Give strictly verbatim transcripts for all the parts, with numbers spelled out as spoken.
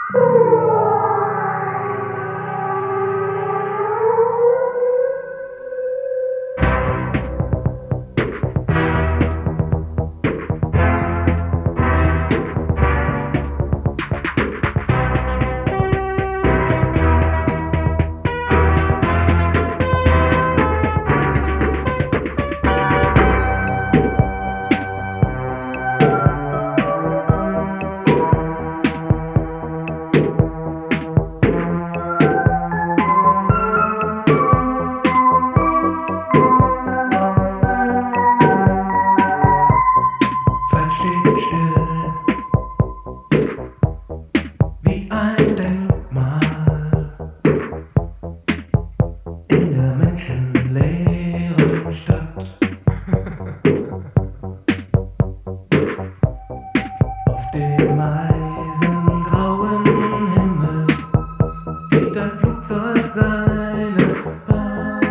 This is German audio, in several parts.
Dem eisengrauen Himmel sieht ein Flugzeug seine Bahn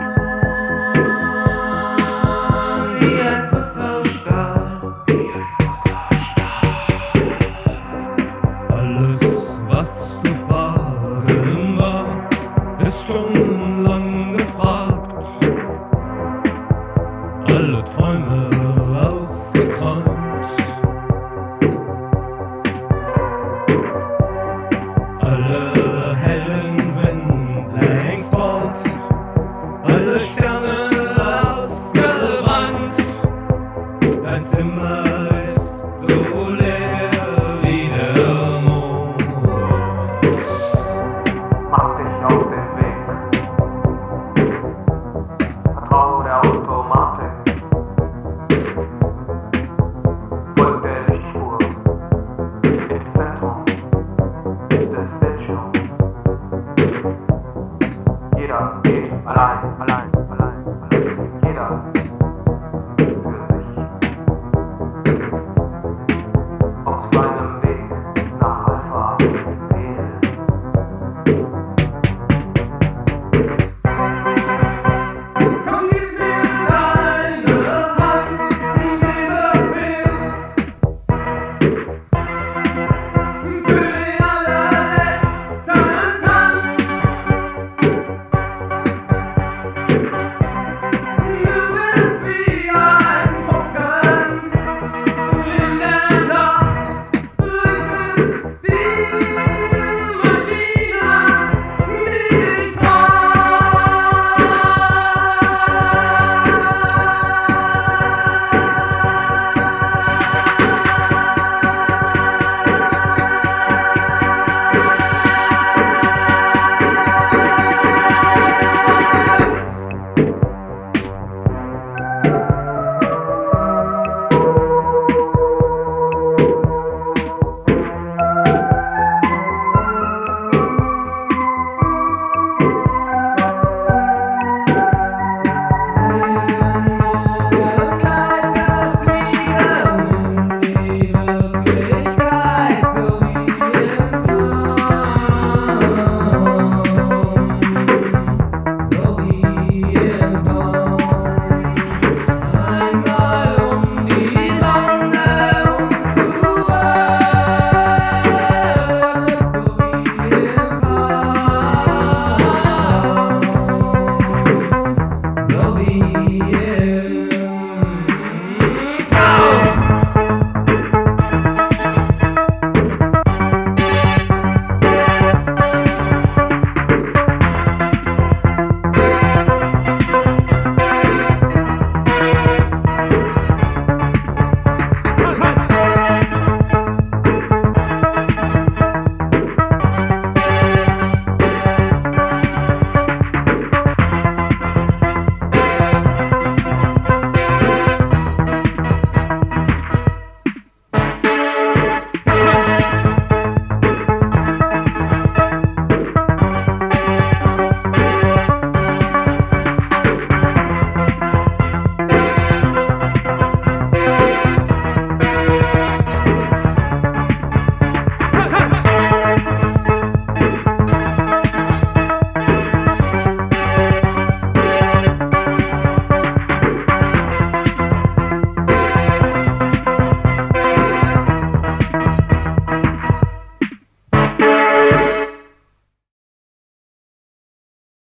wie ein Kuss aus Stahl. Alles, was zu fragen war, ist schon lang gefragt. Alle Träume ausgeträumt. Alle Helden sind längst fort, alle Sterne ausgebrannt. Dein Zimmer ist so leer wie der Mond. Mach dich auf den Weg, vertrau der Automatik, folg der Lichtspur ins Zentrum des Bildschirms. Jeder geht allein, allein.